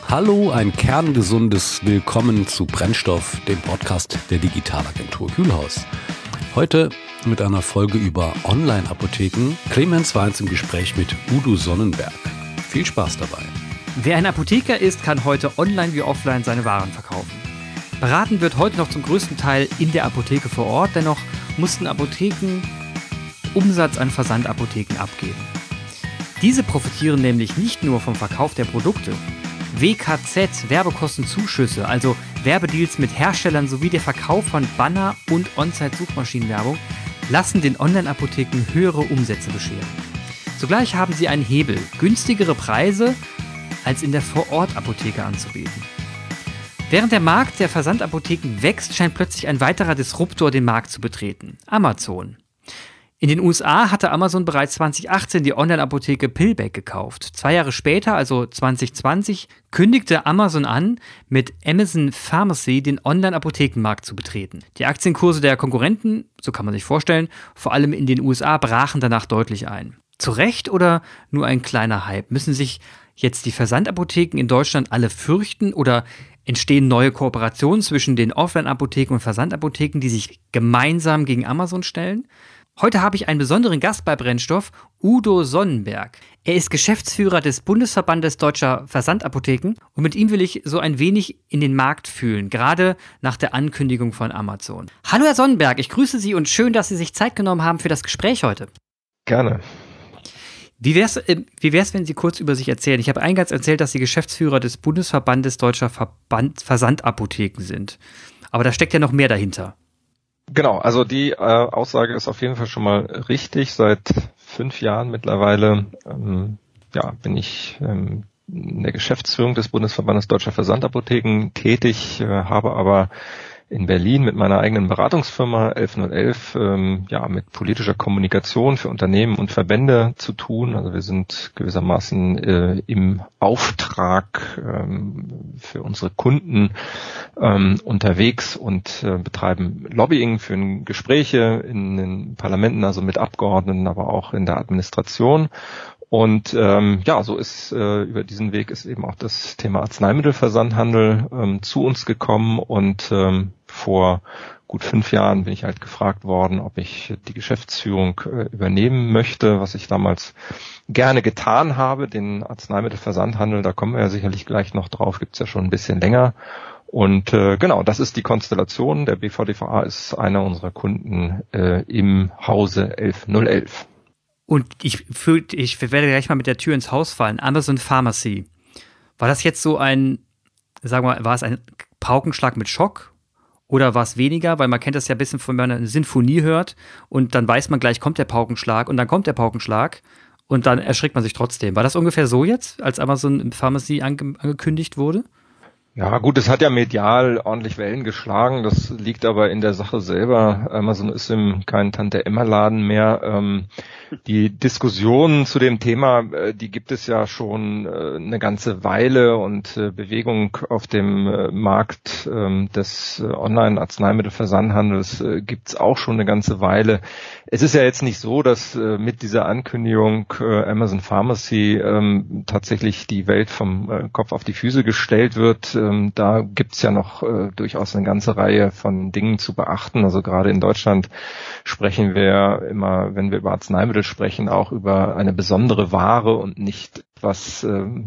Hallo, ein kerngesundes Willkommen zu Brennstoff, dem Podcast der Digitalagentur Kühlhaus. Heute mit einer Folge über Online-Apotheken. Clemens war jetzt im Gespräch mit Udo Sonnenberg. Viel Spaß dabei. Wer ein Apotheker ist, kann heute online wie offline seine Waren verkaufen. Beraten wird heute noch zum größten Teil in der Apotheke vor Ort, dennoch mussten Apotheken Umsatz an Versandapotheken abgeben. Diese profitieren nämlich nicht nur vom Verkauf der Produkte. WKZ, Werbekostenzuschüsse, also Werbedeals mit Herstellern sowie der Verkauf von Banner- und On-Site-Suchmaschinenwerbung, lassen den Online-Apotheken höhere Umsätze bescheren. Zugleich haben sie einen Hebel, günstigere Preise als in der Vor-Ort-Apotheke anzubieten. Während der Markt der Versandapotheken wächst, scheint plötzlich ein weiterer Disruptor den Markt zu betreten: Amazon. In den USA hatte Amazon bereits 2018 die Online-Apotheke Pillback gekauft. 2 Jahre später, also 2020, kündigte Amazon an, mit Amazon Pharmacy den Online-Apothekenmarkt zu betreten. Die Aktienkurse der Konkurrenten, so kann man sich vorstellen, vor allem in den USA, brachen danach deutlich ein. Zu Recht oder nur ein kleiner Hype? Müssen sich jetzt die Versandapotheken in Deutschland alle fürchten oder entstehen neue Kooperationen zwischen den Offline-Apotheken und Versandapotheken, die sich gemeinsam gegen Amazon stellen? Heute habe ich einen besonderen Gast bei Brennstoff, Udo Sonnenberg. Er ist Geschäftsführer des Bundesverbandes Deutscher Versandapotheken und mit ihm will ich so ein wenig in den Markt fühlen, gerade nach der Ankündigung von Amazon. Hallo Herr Sonnenberg, ich grüße Sie und schön, dass Sie sich Zeit genommen haben für das Gespräch heute. Gerne. Wie wär's, wenn Sie kurz über sich erzählen? Ich habe eingangs erzählt, dass Sie Geschäftsführer des Bundesverbandes Deutscher Versandapotheken sind. Aber da steckt ja noch mehr dahinter. Genau, also die Aussage ist auf jeden Fall schon mal richtig. Seit 5 Jahren mittlerweile bin ich in der Geschäftsführung des Bundesverbandes Deutscher Versandapotheken tätig, habe aber in Berlin mit meiner eigenen Beratungsfirma 1111 mit politischer Kommunikation für Unternehmen und Verbände zu tun. Also wir sind gewissermaßen im Auftrag für unsere Kunden unterwegs und betreiben Lobbying für Gespräche in den Parlamenten, also mit Abgeordneten, aber auch in der Administration. Und so ist über diesen Weg ist eben auch das Thema Arzneimittelversandhandel zu uns gekommen und vor gut 5 Jahren bin ich halt gefragt worden, ob ich die Geschäftsführung übernehmen möchte, was ich damals gerne getan habe. Den Arzneimittelversandhandel, da kommen wir ja sicherlich gleich noch drauf, gibt's ja schon ein bisschen länger. Und das ist die Konstellation. Der BVDVA ist einer unserer Kunden im Hause 11011. Und ich werde gleich mal mit der Tür ins Haus fallen. Amazon Pharmacy. War das jetzt so war es ein Paukenschlag mit Schock? Oder war es weniger? Weil man kennt das ja ein bisschen, wenn man eine Sinfonie hört und dann weiß man gleich, kommt der Paukenschlag und dann kommt der Paukenschlag und dann erschrickt man sich trotzdem. War das ungefähr so jetzt, als Amazon Pharmacy angekündigt wurde? Ja gut, es hat ja medial ordentlich Wellen geschlagen, das liegt aber in der Sache selber. Amazon ist kein Tante-Emma-Laden mehr. Die Diskussionen zu dem Thema, die gibt es ja schon eine ganze Weile und Bewegung auf dem Markt des Online-Arzneimittelversandhandels gibt's auch schon eine ganze Weile. Es ist ja jetzt nicht so, dass mit dieser Ankündigung Amazon Pharmacy tatsächlich die Welt vom Kopf auf die Füße gestellt wird. Da gibt's ja noch durchaus eine ganze Reihe von Dingen zu beachten. Also gerade in Deutschland sprechen wir immer, wenn wir über Arzneimittel sprechen, auch über eine besondere Ware und nicht was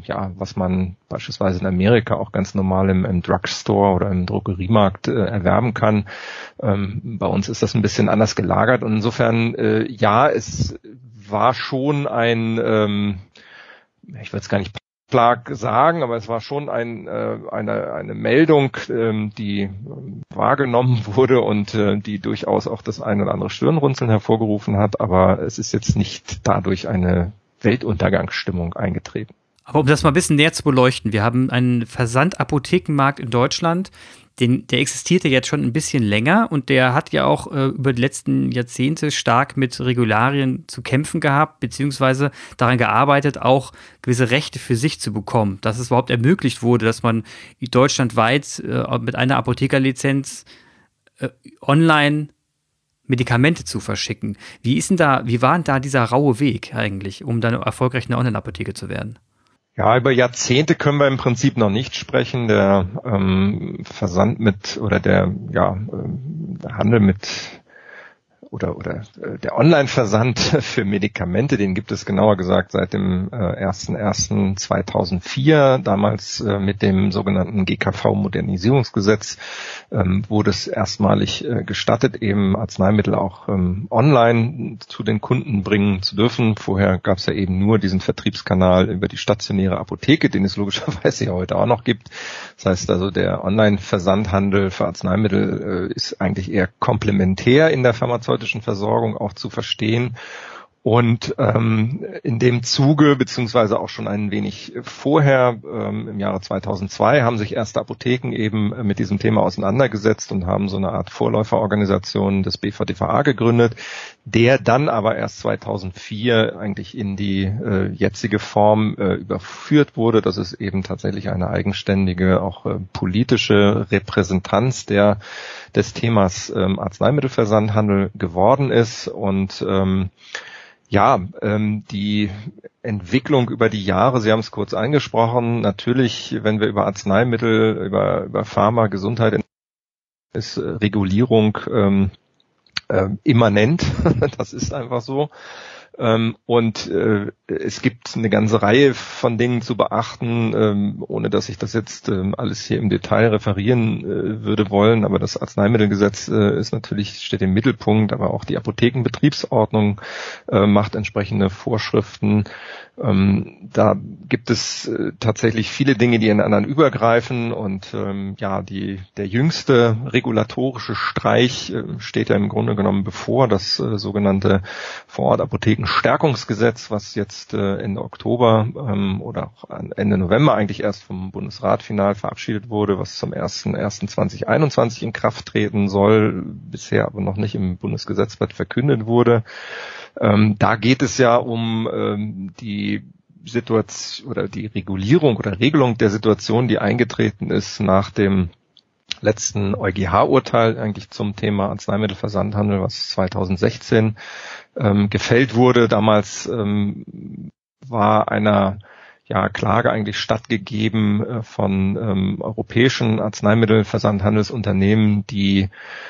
man beispielsweise in Amerika auch ganz normal im Drugstore oder im Drogeriemarkt erwerben kann. Bei uns ist das ein bisschen anders gelagert und insofern, es war schon ich will es gar nicht Schlag sagen, aber es war schon eine Meldung, die wahrgenommen wurde und die durchaus auch das ein oder andere Stirnrunzeln hervorgerufen hat, aber es ist jetzt nicht dadurch eine Weltuntergangsstimmung eingetreten. Aber um das mal ein bisschen näher zu beleuchten, wir haben einen Versandapothekenmarkt in Deutschland, der existierte jetzt schon ein bisschen länger und der hat ja auch über die letzten Jahrzehnte stark mit Regularien zu kämpfen gehabt, beziehungsweise daran gearbeitet, auch gewisse Rechte für sich zu bekommen, dass es überhaupt ermöglicht wurde, dass man deutschlandweit mit einer Apothekerlizenz online Medikamente zu verschicken. Wie war denn da dieser raue Weg eigentlich, um dann erfolgreich eine Online-Apotheke zu werden? Ja, über Jahrzehnte können wir im Prinzip noch nicht sprechen. Der Versand der Handel mit oder der Online-Versand für Medikamente, den gibt es genauer gesagt seit dem 01.01.2004. Damals mit dem sogenannten GKV-Modernisierungsgesetz wurde es erstmalig gestattet, eben Arzneimittel auch online zu den Kunden bringen zu dürfen. Vorher gab es ja eben nur diesen Vertriebskanal über die stationäre Apotheke, den es logischerweise ja heute auch noch gibt. Das heißt also, der Online-Versandhandel für Arzneimittel ist eigentlich eher komplementär in der pharmazeutischen Versorgung auch zu verstehen. Und in dem Zuge, beziehungsweise auch schon ein wenig vorher, im Jahre 2002, haben sich erste Apotheken eben mit diesem Thema auseinandergesetzt und haben so eine Art Vorläuferorganisation des BVDVA gegründet, der dann aber erst 2004 eigentlich in die jetzige Form überführt wurde. Das ist eben tatsächlich eine eigenständige, auch politische Repräsentanz des Themas Arzneimittelversandhandel geworden ist. Und die Entwicklung über die Jahre, Sie haben es kurz angesprochen, natürlich, wenn wir über Arzneimittel, über Pharma, Gesundheit, ist Regulierung immanent, das ist einfach so. Und es gibt eine ganze Reihe von Dingen zu beachten, ohne dass ich das jetzt alles hier im Detail referieren würde wollen. Aber das Arzneimittelgesetz steht im Mittelpunkt, aber auch die Apothekenbetriebsordnung macht entsprechende Vorschriften. Da gibt es tatsächlich viele Dinge, die ineinander übergreifen. Und der jüngste regulatorische Streich steht ja im Grunde genommen bevor, das sogenannte Vorortapothekenstärkungsgesetz, was jetzt Ende Oktober oder auch Ende November eigentlich erst vom Bundesrat final verabschiedet wurde, was zum 01.01.2021 in Kraft treten soll, bisher aber noch nicht im Bundesgesetzblatt verkündet wurde. Da geht es ja um die Situation oder die Regulierung oder Regelung der Situation, die eingetreten ist nach dem letzten EuGH-Urteil eigentlich zum Thema Arzneimittelversandhandel, was 2016 gefällt wurde. Damals war einer Klage eigentlich stattgegeben von europäischen Arzneimittelversandhandelsunternehmen, die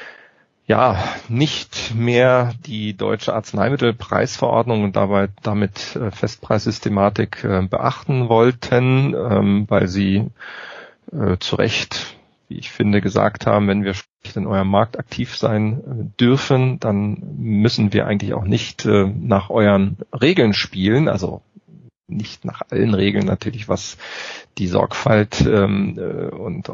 nicht mehr die deutsche Arzneimittelpreisverordnung und damit Festpreissystematik beachten wollten, weil sie zu Recht, wie ich finde, gesagt haben, wenn wir in eurem Markt aktiv sein dürfen, dann müssen wir eigentlich auch nicht nach euren Regeln spielen, also nicht nach allen Regeln natürlich, was die Sorgfalt der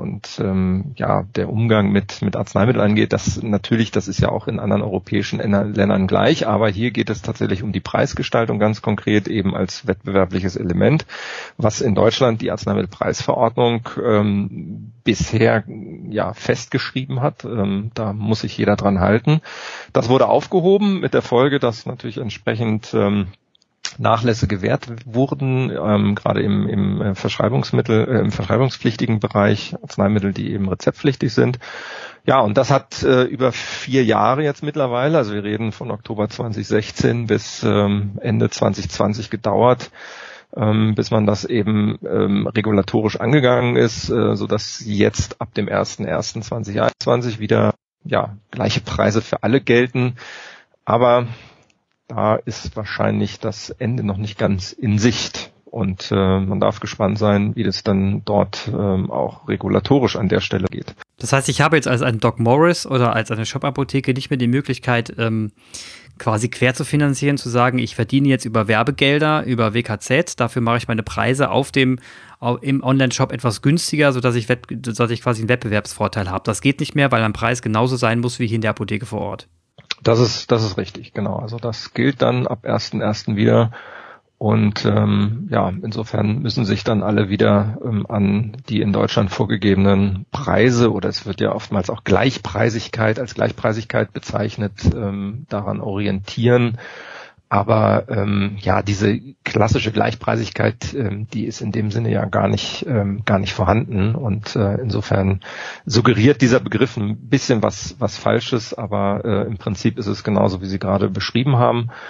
Umgang mit Arzneimitteln angeht. Das ist ja auch in anderen europäischen Ländern gleich, aber hier geht es tatsächlich um die Preisgestaltung ganz konkret eben als wettbewerbliches Element, was in Deutschland die Arzneimittelpreisverordnung bisher festgeschrieben hat. Da muss sich jeder dran halten. Das wurde aufgehoben mit der Folge, dass natürlich entsprechend Nachlässe gewährt wurden, gerade im verschreibungspflichtigen Bereich, Arzneimittel, die eben rezeptpflichtig sind. Ja, und das hat über 4 Jahre jetzt mittlerweile, also wir reden von Oktober 2016 bis Ende 2020 gedauert, bis man das eben regulatorisch angegangen ist, sodass jetzt ab dem 01.01.2021 wieder gleiche Preise für alle gelten. Aber da ist wahrscheinlich das Ende noch nicht ganz in Sicht. Und man darf gespannt sein, wie das dann dort auch regulatorisch an der Stelle geht. Das heißt, ich habe jetzt als ein Doc Morris oder als eine Shop-Apotheke nicht mehr die Möglichkeit, quasi quer zu finanzieren, zu sagen, ich verdiene jetzt über Werbegelder, über WKZ, dafür mache ich meine Preise im Online-Shop etwas günstiger, sodass ich quasi einen Wettbewerbsvorteil habe. Das geht nicht mehr, weil ein Preis genauso sein muss wie hier in der Apotheke vor Ort. Das ist richtig, genau. Also das gilt dann ab 1.1. wieder. Und insofern müssen sich dann alle wieder an die in Deutschland vorgegebenen Preise, oder es wird ja oftmals auch Gleichpreisigkeit als Gleichpreisigkeit bezeichnet, daran orientieren. Aber diese klassische Gleichpreisigkeit, die ist in dem Sinne ja gar nicht vorhanden. Und insofern suggeriert dieser Begriff ein bisschen was Falsches, aber im Prinzip ist es genauso, wie Sie gerade beschrieben haben.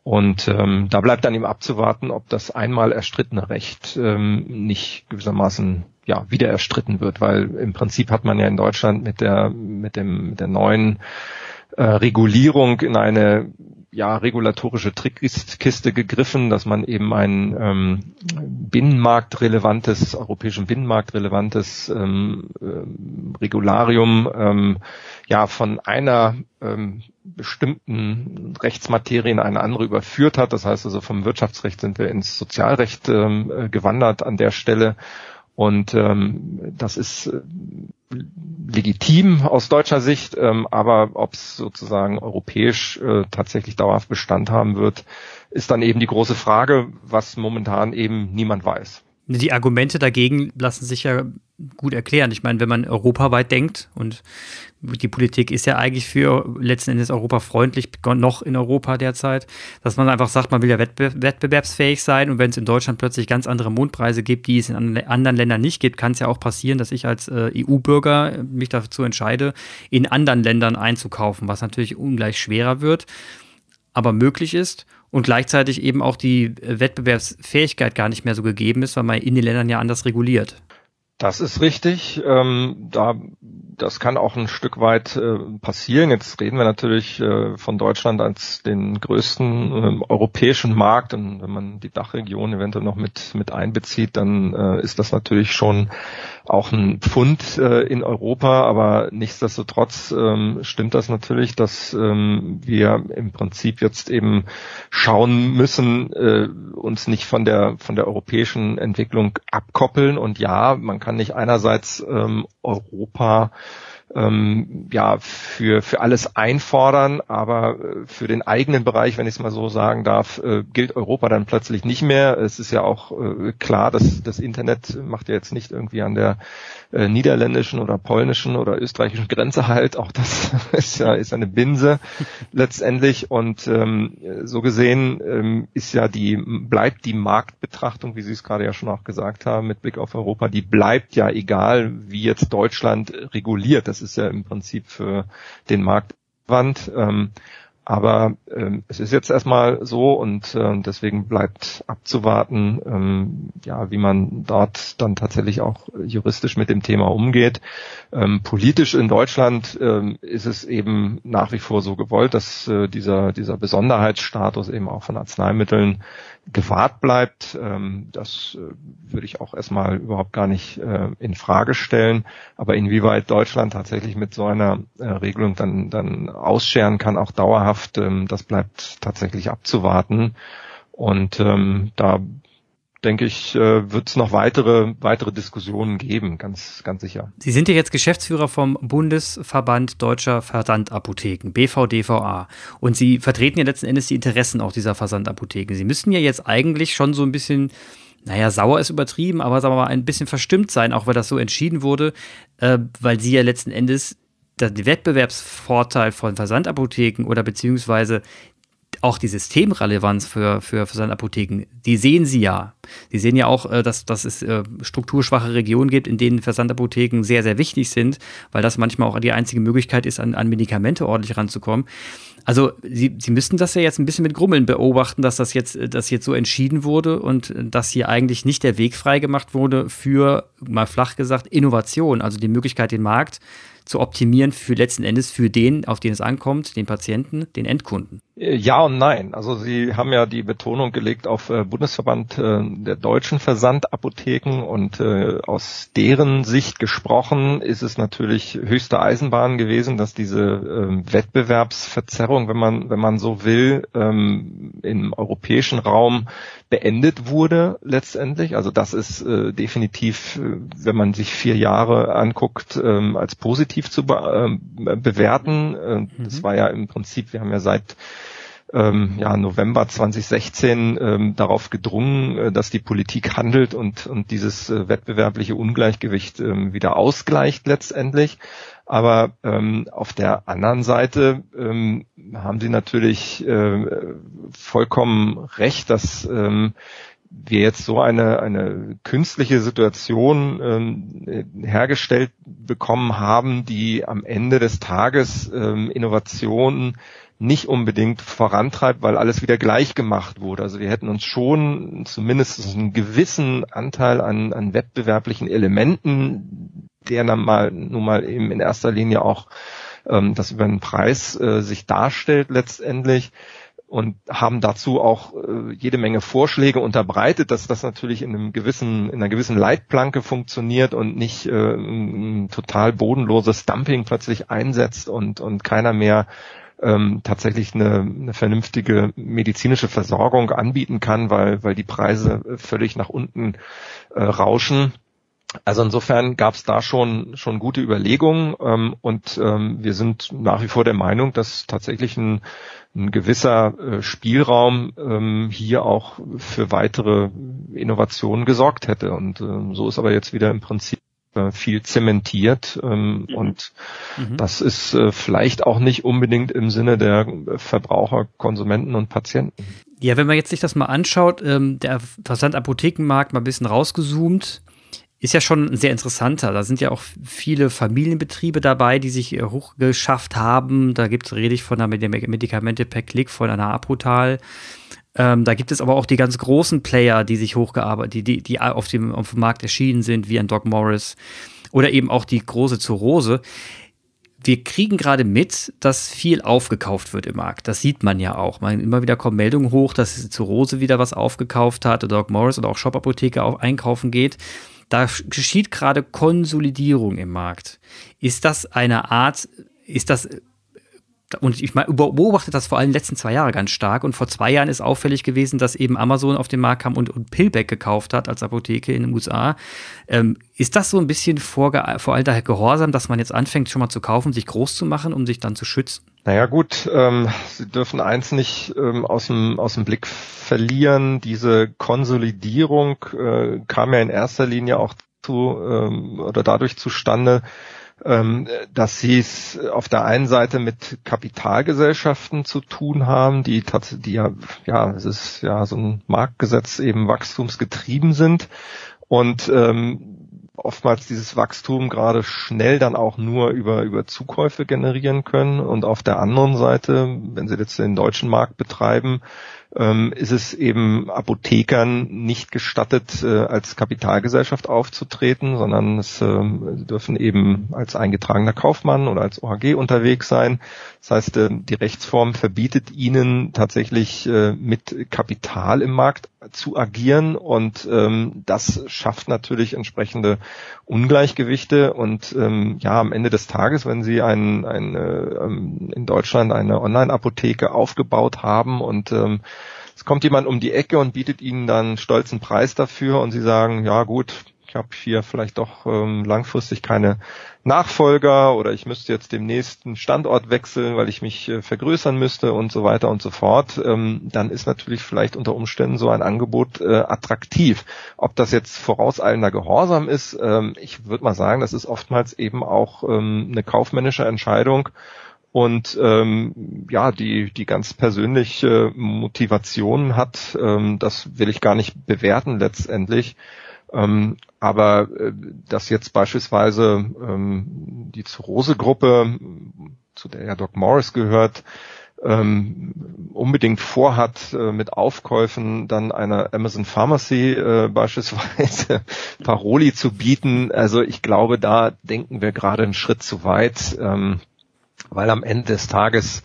Und da bleibt dann eben abzuwarten, ob das einmal erstrittene Recht nicht gewissermaßen wieder erstritten wird, weil im Prinzip hat man ja in Deutschland mit der neuen Regulierung in eine regulatorische Trickkiste gegriffen, dass man eben ein europäischen Binnenmarktrelevantes Regularium von einer bestimmten Rechtsmaterie in eine andere überführt hat. Das heißt also, vom Wirtschaftsrecht sind wir ins Sozialrecht gewandert an der Stelle. Und das ist legitim aus deutscher Sicht, aber ob es sozusagen europäisch tatsächlich dauerhaft Bestand haben wird, ist dann eben die große Frage, was momentan eben niemand weiß. Die Argumente dagegen lassen sich ja gut erklären. Ich meine, wenn man europaweit denkt, und die Politik ist ja eigentlich für letzten Endes europafreundlich, noch in Europa derzeit, dass man einfach sagt, man will ja wettbewerbsfähig sein, und wenn es in Deutschland plötzlich ganz andere Mondpreise gibt, die es in anderen Ländern nicht gibt, kann es ja auch passieren, dass ich als EU-Bürger mich dazu entscheide, in anderen Ländern einzukaufen, was natürlich ungleich schwerer wird, aber möglich ist. Und gleichzeitig eben auch die Wettbewerbsfähigkeit gar nicht mehr so gegeben ist, weil man in den Ländern ja anders reguliert. Das ist richtig. Das kann auch ein Stück weit passieren. Jetzt reden wir natürlich von Deutschland als den größten europäischen Markt. Und wenn man die Dachregion eventuell noch mit einbezieht, dann ist das natürlich schon auch ein Pfund in Europa. Aber nichtsdestotrotz stimmt das natürlich, dass wir im Prinzip jetzt eben schauen müssen, uns nicht von der europäischen Entwicklung abkoppeln. Und ja, man kann nicht einerseits Europa für alles einfordern, aber für den eigenen Bereich, wenn ich es mal so sagen darf, gilt Europa dann plötzlich nicht mehr. Es ist ja auch klar, dass das Internet macht ja jetzt nicht irgendwie an der niederländischen oder polnischen oder österreichischen Grenze halt. Auch das ist eine Binse letztendlich. Und so gesehen bleibt die Marktbetrachtung, wie Sie es gerade ja schon auch gesagt haben, mit Blick auf Europa, die bleibt ja egal, wie jetzt Deutschland reguliert. Das ist ja im Prinzip für den Markt relevant. Aber es ist jetzt erstmal so, und deswegen bleibt abzuwarten, wie man dort dann tatsächlich auch juristisch mit dem Thema umgeht. Politisch in Deutschland ist es eben nach wie vor so gewollt, dass dieser Besonderheitsstatus eben auch von Arzneimitteln gewahrt bleibt. Das würde ich auch erstmal überhaupt gar nicht in Frage stellen. Aber inwieweit Deutschland tatsächlich mit so einer Regelung dann ausscheren kann, auch dauerhaft, das bleibt tatsächlich abzuwarten. Und da denke ich, wird es noch weitere Diskussionen geben, ganz sicher. Sie sind ja jetzt Geschäftsführer vom Bundesverband Deutscher Versandapotheken, BVDVA. Und Sie vertreten ja letzten Endes die Interessen auch dieser Versandapotheken. Sie müssten ja jetzt eigentlich schon so ein bisschen, sauer ist übertrieben, aber sagen wir mal, ein bisschen verstimmt sein, auch weil das so entschieden wurde, weil Sie ja letzten Endes den Wettbewerbsvorteil von Versandapotheken oder beziehungsweise auch die Systemrelevanz für Versandapotheken, die sehen Sie ja. Sie sehen ja auch, dass es strukturschwache Regionen gibt, in denen Versandapotheken sehr, sehr wichtig sind, weil das manchmal auch die einzige Möglichkeit ist, an Medikamente ordentlich ranzukommen. Also Sie müssten das ja jetzt ein bisschen mit Grummeln beobachten, dass das jetzt so entschieden wurde und dass hier eigentlich nicht der Weg freigemacht wurde für, mal flach gesagt, Innovation, also die Möglichkeit, den Markt zu optimieren für letzten Endes für den, auf den es ankommt, den Patienten, den Endkunden. Ja und nein. Also Sie haben ja die Betonung gelegt auf Bundesverband der deutschen Versandapotheken, und aus deren Sicht gesprochen ist es natürlich höchste Eisenbahn gewesen, dass diese Wettbewerbsverzerrung, wenn man so will, im europäischen Raum beendet wurde letztendlich. Also das ist definitiv, wenn man sich 4 Jahre anguckt, als positiv zu bewerten. Das war ja im Prinzip, wir haben ja seit November 2016 darauf gedrungen, dass die Politik handelt und dieses wettbewerbliche Ungleichgewicht wieder ausgleicht letztendlich. Aber auf der anderen Seite haben Sie natürlich vollkommen recht, dass wir jetzt so eine künstliche Situation hergestellt bekommen haben, die am Ende des Tages Innovationen nicht unbedingt vorantreibt, weil alles wieder gleich gemacht wurde. Also wir hätten uns schon zumindest einen gewissen Anteil an wettbewerblichen Elementen, der nun mal eben in erster Linie auch das über den Preis sich darstellt letztendlich, und haben dazu auch jede Menge Vorschläge unterbreitet, dass das natürlich in einer gewissen Leitplanke funktioniert und nicht ein total bodenloses Dumping plötzlich einsetzt und keiner mehr tatsächlich eine vernünftige medizinische Versorgung anbieten kann, weil die Preise völlig nach unten rauschen. Also insofern gab es da schon gute Überlegungen, und wir sind nach wie vor der Meinung, dass tatsächlich ein gewisser Spielraum hier auch für weitere Innovationen gesorgt hätte. Und so ist aber jetzt wieder im Prinzip viel zementiert, und das ist vielleicht auch nicht unbedingt im Sinne der Verbraucher, Konsumenten und Patienten. Ja, wenn man jetzt sich das mal anschaut, der Versandapothekenmarkt mal ein bisschen rausgezoomt, ist ja schon ein sehr interessanter. Da sind ja auch viele Familienbetriebe dabei, die sich hochgeschafft haben. Da rede ich von einer Medikamente per Klick von einer Apotal. Da gibt es aber auch die ganz großen Player, die sich hochgearbeitet, die auf dem Markt erschienen sind, wie ein Doc Morris oder eben auch die große Zurose. Wir kriegen gerade mit, dass viel aufgekauft wird im Markt. Das sieht man ja auch. Immer wieder kommen Meldungen hoch, dass Zurose wieder was aufgekauft hat oder Doc Morris oder auch Shop Apotheke auch einkaufen geht. Da geschieht gerade Konsolidierung im Markt. Ist das eine Art, und ich beobachte das vor allem in den letzten 2 Jahren ganz stark, und vor 2 Jahren ist auffällig gewesen, dass eben Amazon auf den Markt kam und Pillback gekauft hat als Apotheke in den USA. Ist das so ein bisschen voralter Gehorsam, dass man jetzt anfängt schon mal zu kaufen, sich groß zu machen, um sich dann zu schützen? Naja gut, Sie dürfen eins nicht aus dem Blick verlieren. Diese Konsolidierung kam ja in erster Linie auch dadurch zustande, dass sie es auf der einen Seite mit Kapitalgesellschaften zu tun haben, die es ist ja so ein Marktgesetz, eben wachstumsgetrieben sind und oftmals dieses Wachstum gerade schnell dann auch nur über Zukäufe generieren können. Und auf der anderen Seite, wenn Sie jetzt den deutschen Markt betreiben, ist es eben Apothekern nicht gestattet, als Kapitalgesellschaft aufzutreten, sondern sie dürfen eben als eingetragener Kaufmann oder als OHG unterwegs sein. Das heißt, die Rechtsform verbietet ihnen tatsächlich mit Kapital im Markt zu agieren, und das schafft natürlich entsprechende Ungleichgewichte. Und am Ende des Tages, wenn Sie in Deutschland eine Online-Apotheke aufgebaut haben und es kommt jemand um die Ecke und bietet Ihnen dann einen stolzen Preis dafür, und Sie sagen, ja gut, ich habe hier vielleicht doch langfristig keine Nachfolger, oder ich müsste jetzt demnächst einen Standort wechseln, weil ich mich vergrößern müsste und so weiter und so fort, dann ist natürlich vielleicht unter Umständen so ein Angebot attraktiv. Ob das jetzt vorauseilender Gehorsam ist, ich würde mal sagen, das ist oftmals eben auch eine kaufmännische Entscheidung. Und die ganz persönliche Motivation hat, das will ich gar nicht bewerten letztendlich. Aber dass jetzt beispielsweise die Zurose-Gruppe, zu der ja Doc Morris gehört, unbedingt vorhat, mit Aufkäufen dann einer Amazon Pharmacy beispielsweise Paroli zu bieten, also ich glaube, da denken wir gerade einen Schritt zu weit, weil am Ende des Tages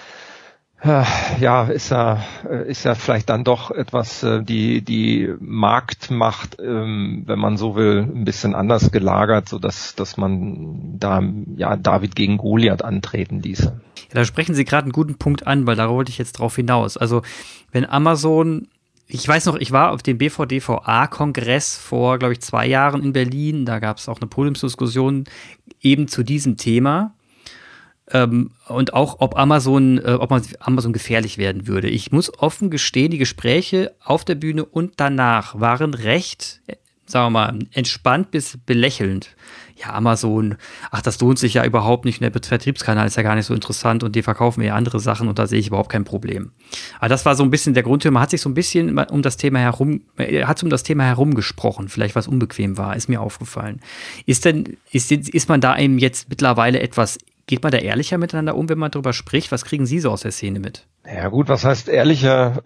ist ja vielleicht dann doch etwas die Marktmacht, wenn man so will, ein bisschen anders gelagert, so dass man da David gegen Goliath antreten ließe. Ja, da sprechen Sie gerade einen guten Punkt an, weil da wollte ich jetzt drauf hinaus. Also wenn Amazon, ich weiß noch, ich war auf dem BVDVA-Kongress vor, glaube ich, 2 Jahren in Berlin, da gab es auch eine Podiumsdiskussion eben zu diesem Thema. Und auch, ob Amazon gefährlich werden würde. Ich muss offen gestehen, die Gespräche auf der Bühne und danach waren recht, sagen wir mal, entspannt bis belächelnd. Ja, Amazon, das lohnt sich ja überhaupt nicht. Der Vertriebskanal ist ja gar nicht so interessant und die verkaufen ja andere Sachen und da sehe ich überhaupt kein Problem. Aber das war so ein bisschen der Grund, man hat sich so ein bisschen um das Thema herum gesprochen, vielleicht was unbequem war, ist mir aufgefallen. Ist man da eben jetzt mittlerweile etwas geht man da ehrlicher miteinander um, wenn man darüber spricht? Was kriegen Sie so aus der Szene mit? Ja gut, was heißt ehrlicher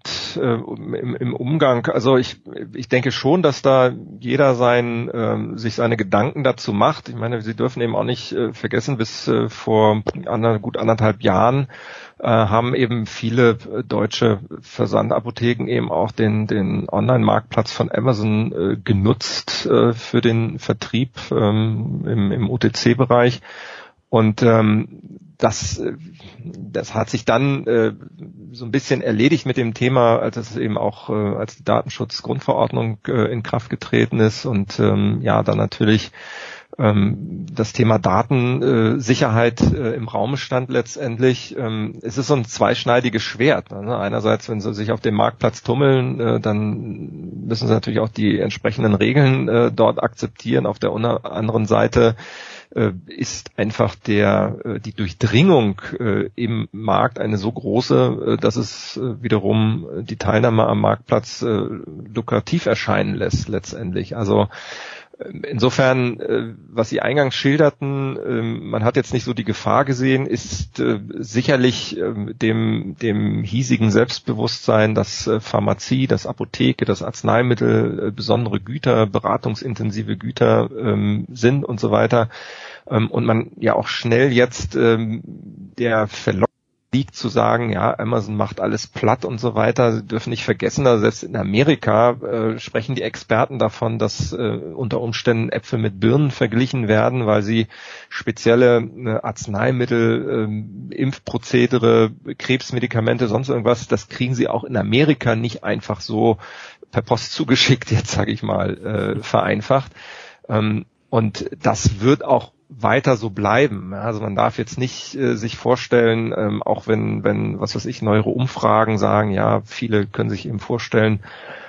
im Umgang? Also ich denke schon, dass da jeder sich seine Gedanken dazu macht. Ich meine, Sie dürfen eben auch nicht vergessen, bis vor gut 1,5 Jahren haben eben viele deutsche Versandapotheken eben auch den Online-Marktplatz von Amazon genutzt für den Vertrieb im UTC-Bereich. Und das hat sich dann so ein bisschen erledigt mit dem Thema, als es eben auch als die Datenschutzgrundverordnung in Kraft getreten ist und dann natürlich das Thema Datensicherheit im Raum stand letztendlich. Es ist so ein zweischneidiges Schwert. Ne? Einerseits, wenn sie sich auf dem Marktplatz tummeln, dann müssen sie natürlich auch die entsprechenden Regeln dort akzeptieren. Auf der anderen Seite ist einfach die Durchdringung im Markt eine so große, dass es wiederum die Teilnahme am Marktplatz lukrativ erscheinen lässt letztendlich. Also insofern, was Sie eingangs schilderten, man hat jetzt nicht so die Gefahr gesehen, ist sicherlich dem hiesigen Selbstbewusstsein, dass Pharmazie, dass Apotheke, dass Arzneimittel besondere Güter, beratungsintensive Güter sind und so weiter. Und man ja auch schnell jetzt der Verlockung liegt zu sagen, ja, Amazon macht alles platt und so weiter. Sie dürfen nicht vergessen, also selbst in Amerika sprechen die Experten davon, dass unter Umständen Äpfel mit Birnen verglichen werden, weil sie spezielle Arzneimittel, Impfprozedere, Krebsmedikamente, sonst irgendwas, das kriegen sie auch in Amerika nicht einfach so per Post zugeschickt, jetzt sage ich mal, vereinfacht. Und das wird auch weiter so bleiben. Also man darf jetzt nicht sich vorstellen, auch wenn, was weiß ich, neuere Umfragen sagen, ja, viele können sich eben vorstellen,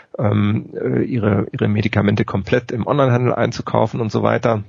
ihre Medikamente komplett im Onlinehandel einzukaufen und so weiter.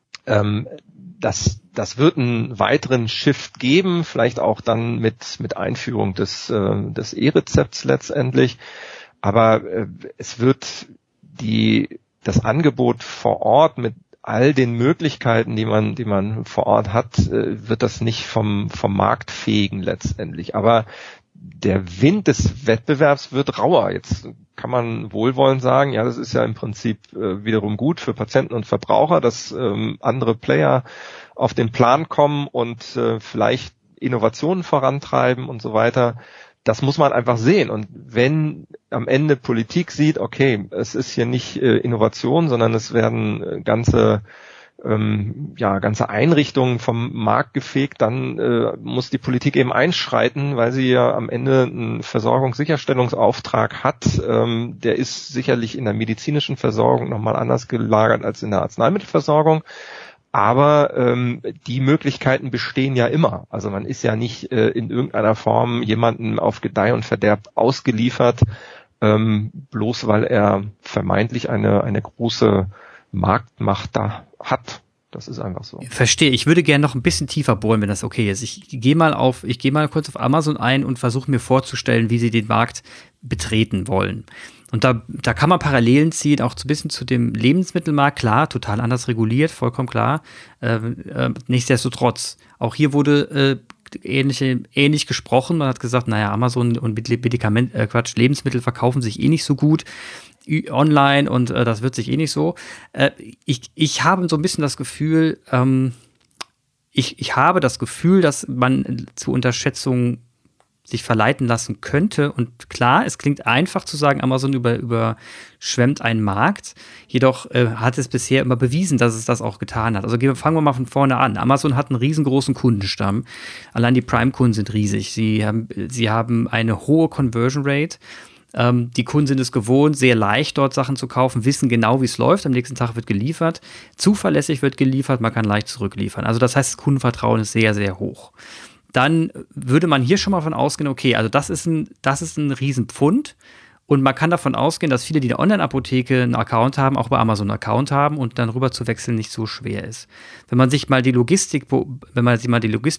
Das wird einen weiteren Shift geben, vielleicht auch dann mit Einführung des E-Rezepts letztendlich. Aber es wird das Angebot vor Ort mit all den Möglichkeiten, die man vor Ort hat, wird das nicht vom Markt fegen letztendlich. Aber der Wind des Wettbewerbs wird rauer. Jetzt kann man wohlwollend sagen, ja, das ist ja im Prinzip wiederum gut für Patienten und Verbraucher, dass andere Player auf den Plan kommen und vielleicht Innovationen vorantreiben und so weiter. Das muss man einfach sehen. Und wenn am Ende Politik sieht, okay, es ist hier nicht Innovation, sondern es werden ganze Einrichtungen vom Markt gefegt, dann muss die Politik eben einschreiten, weil sie ja am Ende einen Versorgungssicherstellungsauftrag hat. Der ist sicherlich in der medizinischen Versorgung nochmal anders gelagert als in der Arzneimittelversorgung. Aber die Möglichkeiten bestehen ja immer. Also man ist ja nicht in irgendeiner Form jemandem auf Gedeih und Verderb ausgeliefert, bloß weil er vermeintlich eine große Marktmacht da hat. Das ist einfach so. Verstehe. Ich würde gerne noch ein bisschen tiefer bohren, wenn das okay ist. Ich gehe mal kurz auf Amazon ein und versuche mir vorzustellen, wie sie den Markt betreten wollen. Und da kann man Parallelen ziehen, auch so ein bisschen zu dem Lebensmittelmarkt. Klar, total anders reguliert, vollkommen klar. Nichtsdestotrotz, auch hier wurde ähnlich gesprochen. Man hat gesagt, naja, Amazon und Lebensmittel verkaufen sich eh nicht so gut online und das wird sich eh nicht so. Ich habe so ein bisschen das Gefühl, dass man zur Unterschätzung sich verleiten lassen könnte. Und klar, es klingt einfach zu sagen, Amazon überschwemmt einen Markt. Jedoch hat es bisher immer bewiesen, dass es das auch getan hat. Also fangen wir mal von vorne an. Amazon hat einen riesengroßen Kundenstamm. Allein die Prime-Kunden sind riesig. Sie haben eine hohe Conversion Rate. Die Kunden sind es gewohnt, sehr leicht dort Sachen zu kaufen, wissen genau, wie es läuft. Am nächsten Tag wird geliefert. Zuverlässig wird geliefert, man kann leicht zurückliefern. Also das heißt, das Kundenvertrauen ist sehr, sehr hoch. Dann würde man hier schon mal davon ausgehen, okay, also das ist ein Riesenpfund und man kann davon ausgehen, dass viele, die eine Online-Apotheke einen Account haben, auch bei Amazon einen Account haben und dann rüber zu wechseln nicht so schwer ist. Wenn man sich mal die Logistik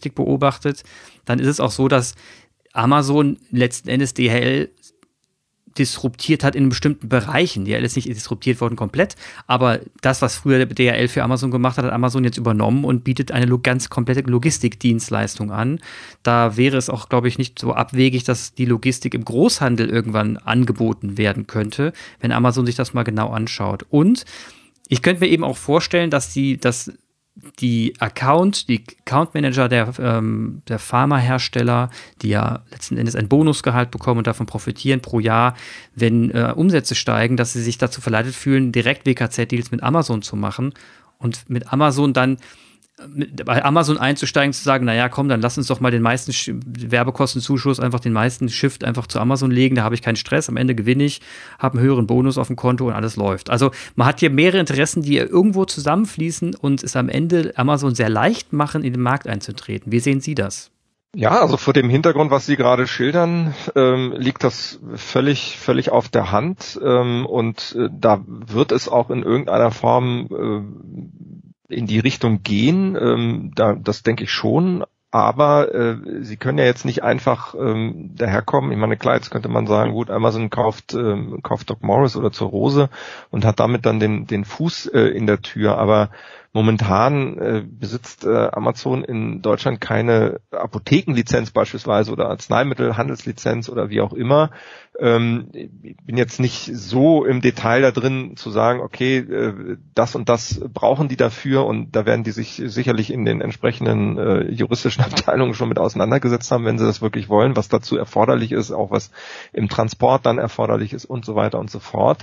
beobachtet, dann ist es auch so, dass Amazon letzten Endes DHL disruptiert hat in bestimmten Bereichen. DHL ist nicht disruptiert worden komplett, aber das, was früher DHL für Amazon gemacht hat, hat Amazon jetzt übernommen und bietet eine ganz komplette Logistikdienstleistung an. Da wäre es auch, glaube ich, nicht so abwegig, dass die Logistik im Großhandel irgendwann angeboten werden könnte, wenn Amazon sich das mal genau anschaut. Und ich könnte mir eben auch vorstellen, dass die Account-Manager der Pharmahersteller, die ja letzten Endes ein Bonusgehalt bekommen und davon profitieren pro Jahr, wenn Umsätze steigen, dass sie sich dazu verleitet fühlen, direkt WKZ-Deals mit Amazon zu machen und mit Amazon dann bei Amazon einzusteigen, zu sagen, naja, komm, dann lass uns doch mal den meisten Werbekostenzuschuss, einfach den meisten Shift einfach zu Amazon legen, da habe ich keinen Stress, am Ende gewinne ich, habe einen höheren Bonus auf dem Konto und alles läuft. Also man hat hier mehrere Interessen, die irgendwo zusammenfließen und es am Ende Amazon sehr leicht machen, in den Markt einzutreten. Wie sehen Sie das? Ja, also vor dem Hintergrund, was Sie gerade schildern, liegt das völlig auf der Hand, und da wird es auch in irgendeiner Form in die Richtung gehen, das denke ich schon, aber sie können ja jetzt nicht einfach daherkommen. Ich meine, klar, jetzt könnte man sagen, gut, Amazon kauft Doc Morris oder zur Rose und hat damit dann den Fuß in der Tür, aber momentan besitzt Amazon in Deutschland keine Apothekenlizenz beispielsweise oder Arzneimittelhandelslizenz oder wie auch immer. Ich bin jetzt nicht so im Detail da drin zu sagen, okay, das und das brauchen die dafür, und da werden die sich sicherlich in den entsprechenden juristischen Abteilungen schon mit auseinandergesetzt haben, wenn sie das wirklich wollen, was dazu erforderlich ist, auch was im Transport dann erforderlich ist und so weiter und so fort.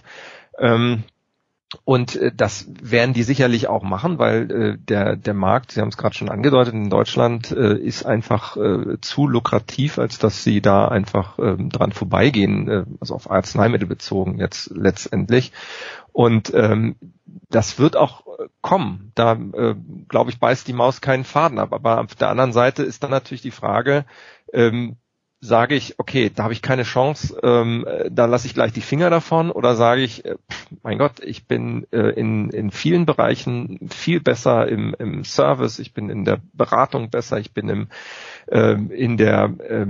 Und das werden die sicherlich auch machen, weil der Markt, Sie haben es gerade schon angedeutet, in Deutschland ist einfach zu lukrativ, als dass sie da einfach dran vorbeigehen, also auf Arzneimittel bezogen jetzt letztendlich. Und das wird auch kommen. Da, glaube ich, beißt die Maus keinen Faden ab. Aber auf der anderen Seite ist dann natürlich die Frage, sage ich, okay, da habe ich keine Chance, da lasse ich gleich die Finger davon, oder sage ich, mein Gott, ich bin in vielen Bereichen viel besser im Service, ich bin in der Beratung besser, ich bin in der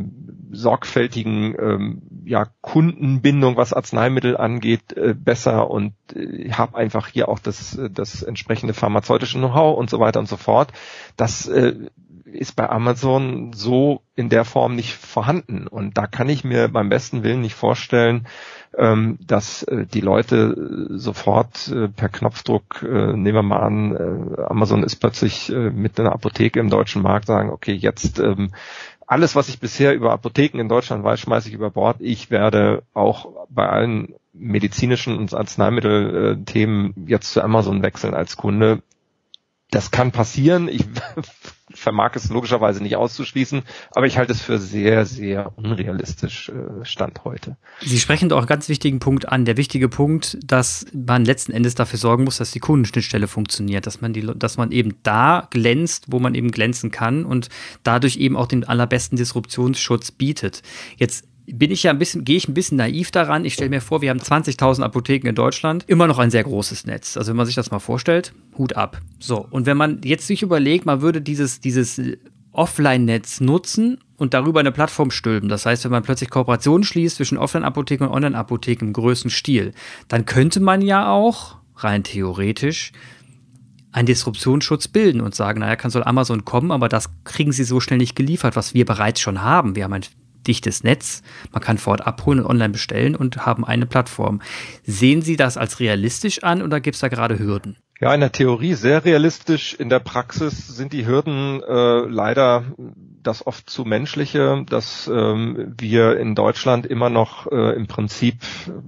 sorgfältigen Kundenbindung, was Arzneimittel angeht, besser, und habe einfach hier auch das entsprechende pharmazeutische Know-how und so weiter und so fort. Das ist bei Amazon so in der Form nicht vorhanden. Und da kann ich mir beim besten Willen nicht vorstellen, dass die Leute sofort per Knopfdruck, nehmen wir mal an, Amazon ist plötzlich mit einer Apotheke im deutschen Markt, sagen, okay, jetzt alles, was ich bisher über Apotheken in Deutschland weiß, schmeiße ich über Bord. Ich werde auch bei allen medizinischen und Arzneimittelthemen jetzt zu Amazon wechseln als Kunde. Das kann passieren. Ich vermag es logischerweise nicht auszuschließen, aber ich halte es für sehr, sehr unrealistisch Stand heute. Sie sprechen doch einen ganz wichtigen Punkt an. Der wichtige Punkt, dass man letzten Endes dafür sorgen muss, dass die Kundenschnittstelle funktioniert, dass man eben da glänzt, wo man eben glänzen kann und dadurch eben auch den allerbesten Disruptionsschutz bietet. Jetzt gehe ich ein bisschen naiv daran. Ich stelle mir vor, wir haben 20.000 Apotheken in Deutschland, immer noch ein sehr großes Netz. Also wenn man sich das mal vorstellt, Hut ab. So, und wenn man jetzt sich überlegt, man würde dieses Offline-Netz nutzen und darüber eine Plattform stülpen. Das heißt, wenn man plötzlich Kooperationen schließt zwischen Offline-Apotheken und Online-Apotheken im größten Stil, dann könnte man ja auch, rein theoretisch, einen Disruptionsschutz bilden und sagen, naja, soll Amazon kommen, aber das kriegen sie so schnell nicht geliefert, was wir bereits schon haben. Wir haben ein dichtes Netz, man kann vor Ort abholen und online bestellen und haben eine Plattform. Sehen Sie das als realistisch an oder gibt es da gerade Hürden? Ja, in der Theorie sehr realistisch. In der Praxis sind die Hürden leider das oft zu menschliche, dass wir in Deutschland immer noch im Prinzip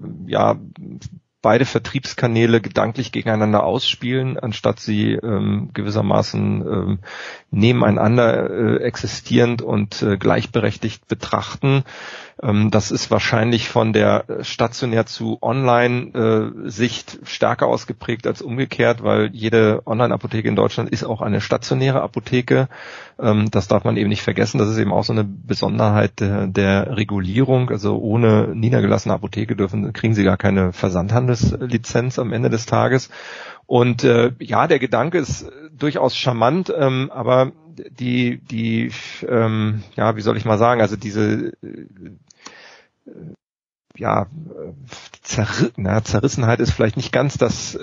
beide Vertriebskanäle gedanklich gegeneinander ausspielen, anstatt sie gewissermaßen nebeneinander existierend und gleichberechtigt betrachten. Das ist wahrscheinlich von der stationär zu Online-Sicht stärker ausgeprägt als umgekehrt, weil jede Online-Apotheke in Deutschland ist auch eine stationäre Apotheke. Das darf man eben nicht vergessen. Das ist eben auch so eine Besonderheit der Regulierung. Also ohne niedergelassene Apotheke kriegen sie gar keine Versandhandelslizenz am Ende des Tages. Und der Gedanke ist durchaus charmant, aber wie soll ich mal sagen, also diese Zerrissenheit ist vielleicht nicht ganz das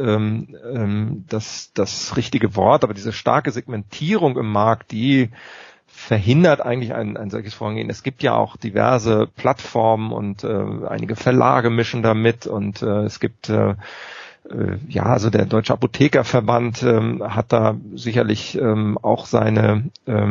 richtige Wort, aber diese starke Segmentierung im Markt, die verhindert eigentlich ein solches Vorgehen. Es gibt ja auch diverse Plattformen und einige Verlage mischen da mit und es gibt also der Deutsche Apothekerverband hat da sicherlich auch seine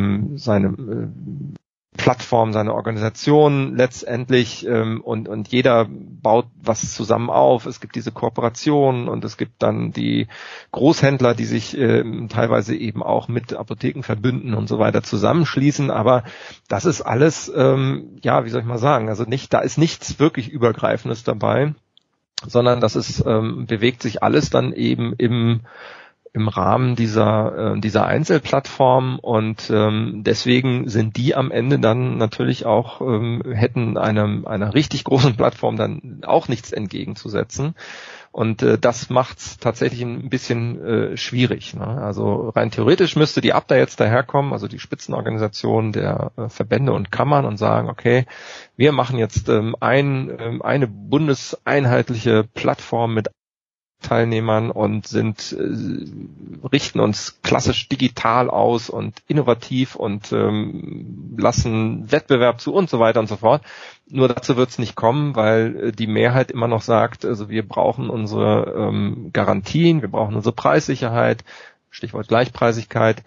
Plattform, seine Organisation letztendlich und jeder baut was zusammen auf. Es gibt diese Kooperationen und es gibt dann die Großhändler, die sich teilweise eben auch mit Apothekenverbünden und so weiter zusammenschließen. Aber das ist alles, wie soll ich mal sagen, also da ist nichts wirklich Übergreifendes dabei, sondern das ist bewegt sich alles dann eben im Rahmen dieser Einzelplattform und deswegen sind die am Ende dann natürlich auch hätten einer richtig großen Plattform dann auch nichts entgegenzusetzen und das macht's tatsächlich ein bisschen schwierig, ne? Also rein theoretisch müsste die Abda jetzt daherkommen, also die Spitzenorganisation der Verbände und Kammern und sagen, okay, wir machen jetzt eine bundeseinheitliche Plattform mit Teilnehmern und richten uns klassisch digital aus und innovativ und lassen Wettbewerb zu und so weiter und so fort. Nur dazu wird es nicht kommen, weil die Mehrheit immer noch sagt, also wir brauchen unsere Garantien, wir brauchen unsere Preissicherheit, Stichwort Gleichpreisigkeit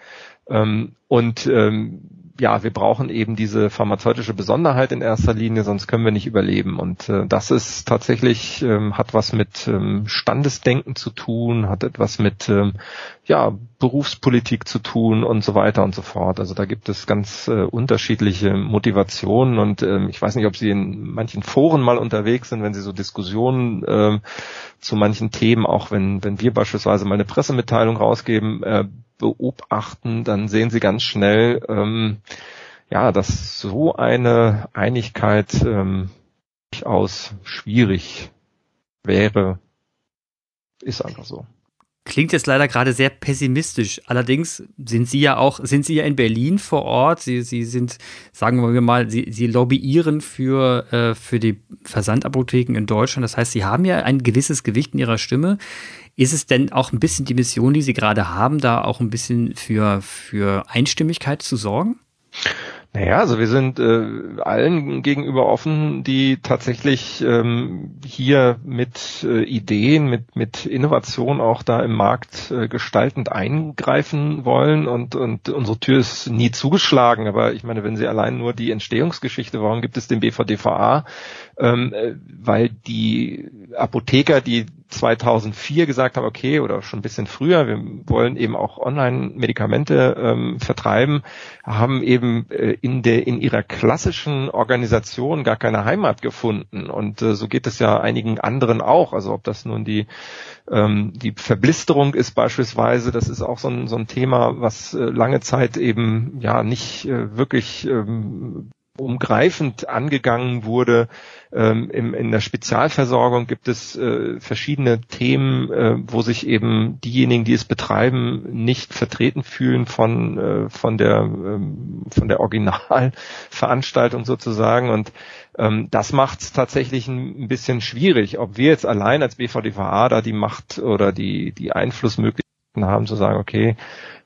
wir brauchen eben diese pharmazeutische Besonderheit in erster Linie, sonst können wir nicht überleben. Und das ist tatsächlich, hat was mit Standesdenken zu tun, hat etwas mit Berufspolitik zu tun und so weiter und so fort. Also da gibt es ganz unterschiedliche Motivationen und ich weiß nicht, ob Sie in manchen Foren mal unterwegs sind, wenn Sie so Diskussionen zu manchen Themen, auch wenn wir beispielsweise mal eine Pressemitteilung rausgeben, beobachten, dann sehen Sie ganz schnell, dass so eine Einigkeit durchaus schwierig wäre. Ist einfach so. Klingt jetzt leider gerade sehr pessimistisch. Allerdings sind Sie ja in Berlin vor Ort. Sie sind, sagen wir mal, Sie lobbyieren für die Versandapotheken in Deutschland. Das heißt, Sie haben ja ein gewisses Gewicht in Ihrer Stimme. Ist es denn auch ein bisschen die Mission, die Sie gerade haben, da auch ein bisschen für Einstimmigkeit zu sorgen? Naja, also wir sind allen gegenüber offen, die tatsächlich hier mit Ideen, mit Innovation auch da im Markt gestaltend eingreifen wollen und unsere Tür ist nie zugeschlagen. Aber ich meine, wenn Sie allein nur die Entstehungsgeschichte, warum gibt es den BVDVA? Weil die Apotheker, die 2004 gesagt haben, okay, oder schon ein bisschen früher, wir wollen eben auch Online-Medikamente vertreiben, haben eben in ihrer klassischen Organisation gar keine Heimat gefunden. Und so geht es ja einigen anderen auch. Also ob das nun die Verblisterung ist beispielsweise, das ist auch so ein Thema, was lange Zeit eben nicht wirklich umgreifend angegangen wurde. In der Spezialversorgung gibt es verschiedene Themen, wo sich eben diejenigen, die es betreiben, nicht vertreten fühlen von der Originalveranstaltung sozusagen. Und das macht es tatsächlich ein bisschen schwierig, ob wir jetzt allein als BVDVA da die Macht oder die Einflussmöglichkeiten haben, zu sagen, okay,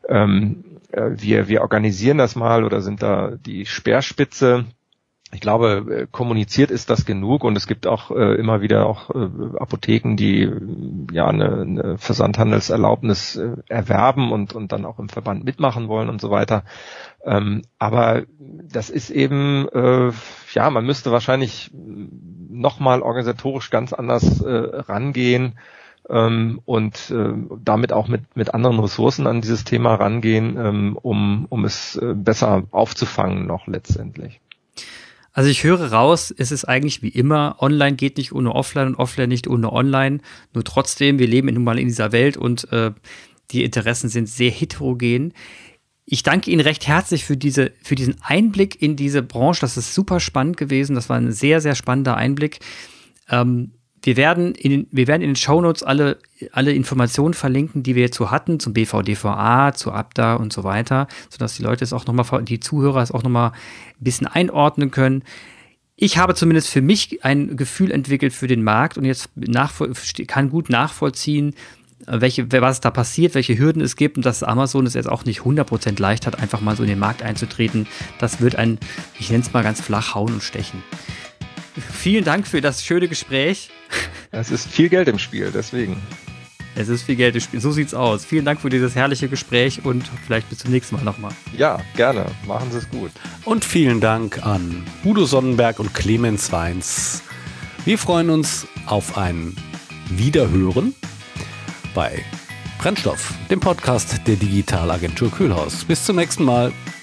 wir organisieren das mal oder sind da die Speerspitze. Ich glaube, kommuniziert ist das genug und es gibt auch immer wieder auch Apotheken, die eine Versandhandelserlaubnis erwerben und dann auch im Verband mitmachen wollen und so weiter. Aber das ist eben, man müsste wahrscheinlich nochmal organisatorisch ganz anders rangehen. Und damit auch mit anderen Ressourcen an dieses Thema rangehen, um es besser aufzufangen noch letztendlich. Also ich höre raus, es ist eigentlich wie immer, Online geht nicht ohne Offline und Offline nicht ohne Online. Nur trotzdem, wir leben nun mal in dieser Welt und die Interessen sind sehr heterogen. Ich danke Ihnen recht herzlich für diesen Einblick in diese Branche. Das ist super spannend gewesen. Das war ein sehr, sehr spannender Einblick. Wir werden in den Shownotes alle Informationen verlinken, die wir jetzt so hatten, zum BVDVA, zu Abda und so weiter, sodass die Leute es auch nochmal, die Zuhörer es auch nochmal ein bisschen einordnen können. Ich habe zumindest für mich ein Gefühl entwickelt für den Markt und jetzt kann gut nachvollziehen, was da passiert, welche Hürden es gibt und dass Amazon es jetzt auch nicht 100% leicht hat, einfach mal so in den Markt einzutreten. Das wird ich nenne es mal ganz flach, hauen und stechen. Vielen Dank für das schöne Gespräch. Es ist viel Geld im Spiel, deswegen. Es ist viel Geld im Spiel, so sieht's aus. Vielen Dank für dieses herrliche Gespräch und vielleicht bis zum nächsten Mal nochmal. Ja, gerne. Machen Sie es gut. Und vielen Dank an Udo Sonnenberg und Clemens Weins. Wir freuen uns auf ein Wiederhören bei Brennstoff, dem Podcast der Digitalagentur Kühlhaus. Bis zum nächsten Mal.